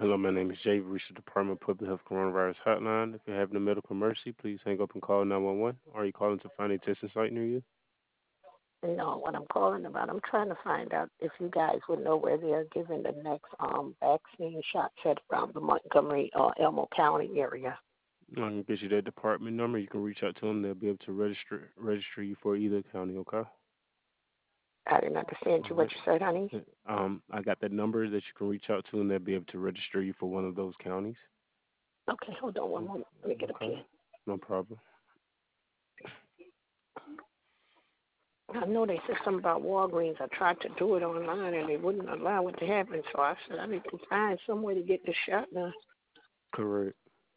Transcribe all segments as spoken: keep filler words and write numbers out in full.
Hello, my name is Jay. You've reached the Department of Public Health Coronavirus Hotline. If you're having a medical emergency, please hang up and call nine one one. Are you calling to find a testing site near you? No, what I'm calling about, I'm trying to find out if you guys would know where they're giving the next um vaccine shots at around the Montgomery or Elmo County area. I can get you that department number. You can reach out to them. They'll be able to register register you for either county. Okay. I didn't understand All you what right. you said, honey. Uh, Um, I got that number that you can reach out to, and they'll be able to register you for one of those counties. Okay, hold on one Mm, moment. Let me get a Okay. pen. No problem. I know they said something about Walgreens. I tried to do it online and they wouldn't allow it to happen, so I said I need to find some way to get this shot done. Correct.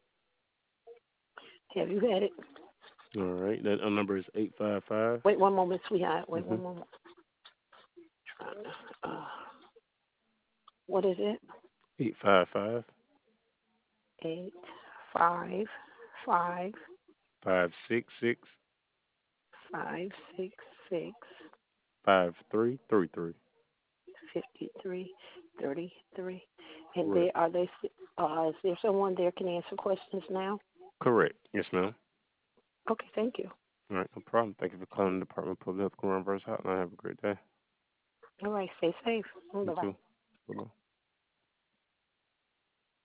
Have you had it? All right. That uh, number is eight five five. Wait one moment, sweetheart. Wait Mm-hmm. one moment. Trying to, uh, what is it? Eight five five Eight five five five six six five six six five three three three. fifty three thirty three. And Correct. they are they uh is there someone there can answer questions now? Correct. Yes, ma'am. Okay, thank you. All right, no problem. Thank you for calling the Department of Public Health Coronavirus Hotline. Have a great day. All right, stay safe. Bye You bye. too. Bye-bye.